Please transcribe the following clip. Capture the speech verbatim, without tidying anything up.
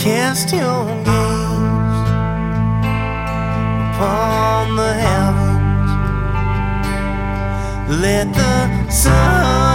Cast your gaze upon the heavens. Let the sun